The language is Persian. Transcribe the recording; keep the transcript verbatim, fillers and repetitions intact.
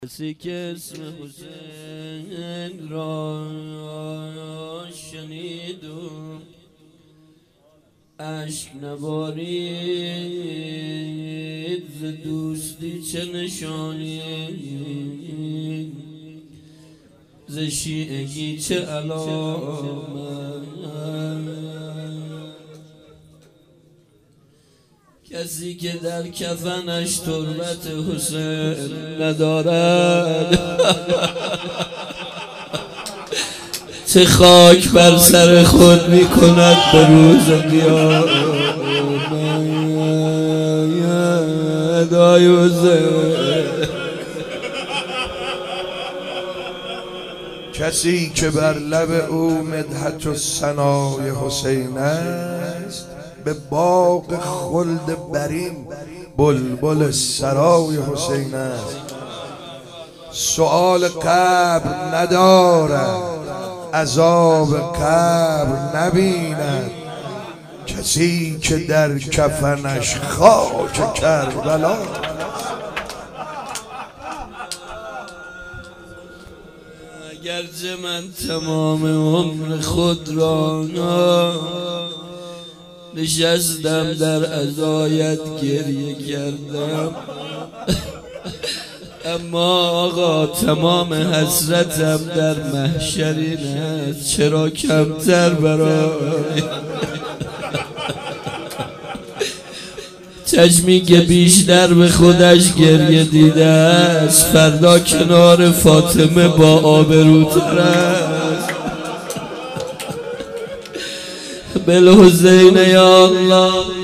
کسی که اسم حسین را شنید و اشک نبارید ز دوستی چه نشانی، ز شیعگی چه علامت. کسی که در کفنش تربت حسین ندارد چه خاک بر سر خود می کند به روز قیامت. ای حسین، کسی که بر لب او مدحت و ثنای حسین است، به باغ خلد برین بلبل سرای حسین است. سؤال قبر ندارد، عذاب قبر نبیند، کسی که در کفنش خاک کربلا. اگرچه من تمام عمر خود را نشستم در عزایت گریه کردم، اما آقا تمام حسرتم در محشر این است، چرا کمتر برای چشمی که بیشتر به خودش گریه دیده است فردا کنار فاطمه با آبروتر است. بالحسین یا الله.